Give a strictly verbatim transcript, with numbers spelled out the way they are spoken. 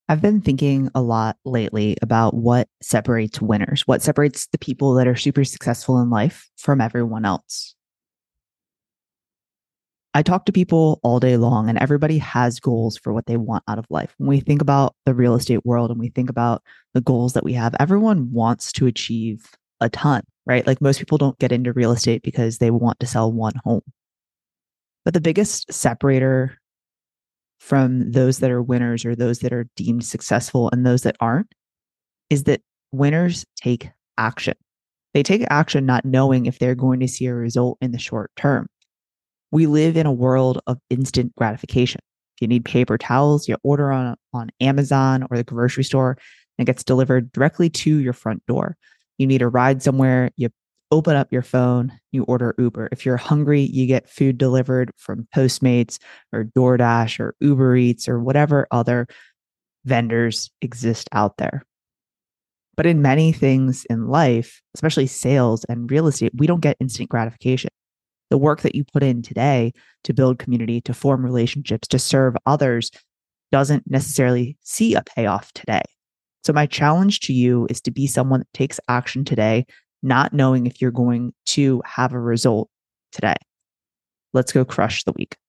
I've been thinking a lot lately about what separates winners, what separates the people that are super successful in life from everyone else. I talk to people all day long, and everybody has goals for what they want out of life. When we think about the real estate world and we think about the goals that we have, everyone wants to achieve a ton, right? Like most people don't get into real estate because they want to sell one home. But the biggest separator from those that are winners or those that are deemed successful and those that aren't is that winners take action. They take action not knowing if they're going to see a result in the short term. We live in a world of instant gratification. If you need paper towels, you order on, on Amazon or the grocery store, and it gets delivered directly to your front door. You need a ride somewhere, you open up your phone, you order Uber. If you're hungry, you get food delivered from Postmates or DoorDash or Uber Eats or whatever other vendors exist out there. But in many things in life, especially sales and real estate, we don't get instant gratification. The work that you put in today to build community, to form relationships, to serve others doesn't necessarily see a payoff today. So, my challenge to you is to be someone that takes action today, not knowing if you're going to have a result today. Let's go crush the week.